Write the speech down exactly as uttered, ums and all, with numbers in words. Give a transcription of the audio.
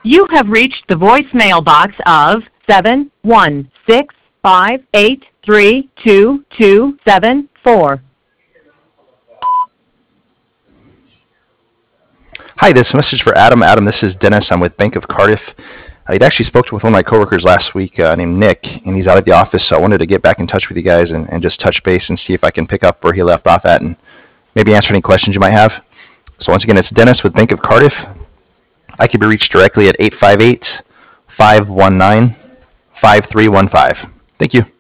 You have reached the voicemail box of seven one six five eight three two two seven four. Hi, this message for Adam. Adam, this is Dennis. I'm with Bank of Cardiff. I'd actually spoke with one of my coworkers last week uh, named Nick, and he's out of the office, so I wanted to get back in touch with you guys and, and just touch base and see if I can pick up where he left off at and maybe answer any questions you might have. So once again, it's Dennis with Bank of Cardiff. I can be reached directly at eight five eight, five one nine, five three one five. Thank you.